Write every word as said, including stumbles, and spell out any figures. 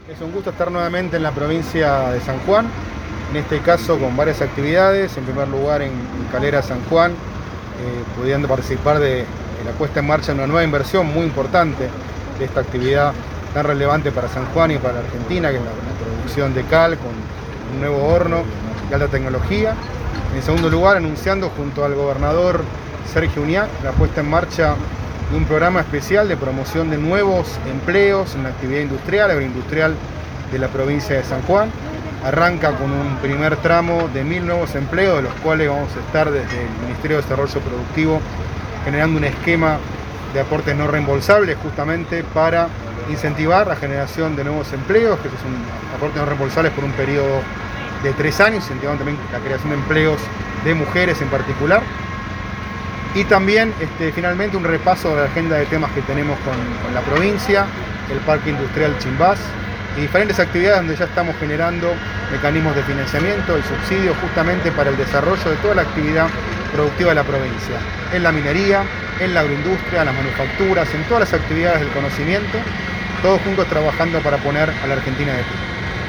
Es un gusto estar nuevamente en la provincia de San Juan, en este caso con varias actividades. En primer lugar en Calera San Juan, eh, pudiendo participar de, de la puesta en marcha de una nueva inversión muy importante de esta actividad tan relevante para San Juan y para la Argentina, que es la, la producción de cal con un nuevo horno de alta tecnología. En segundo lugar, anunciando junto al gobernador Sergio Uñac la puesta en marcha de un programa especial de promoción de nuevos empleos en la actividad industrial, agroindustrial de la provincia de San Juan. Arranca con un primer tramo de mil nuevos empleos, de los cuales vamos a estar desde el Ministerio de Desarrollo Productivo generando un esquema de aportes no reembolsables justamente para incentivar la generación de nuevos empleos, que son aportes no reembolsables por un periodo de tres años, incentivando también la creación de empleos de mujeres en particular. Y también este, finalmente un repaso de la agenda de temas que tenemos con, con la provincia, el Parque Industrial Chimbás y diferentes actividades donde ya estamos generando mecanismos de financiamiento y subsidios justamente para el desarrollo de toda la actividad productiva de la provincia, en la minería, en la agroindustria, en las manufacturas, en todas las actividades del conocimiento, todos juntos trabajando para poner a la Argentina de pie.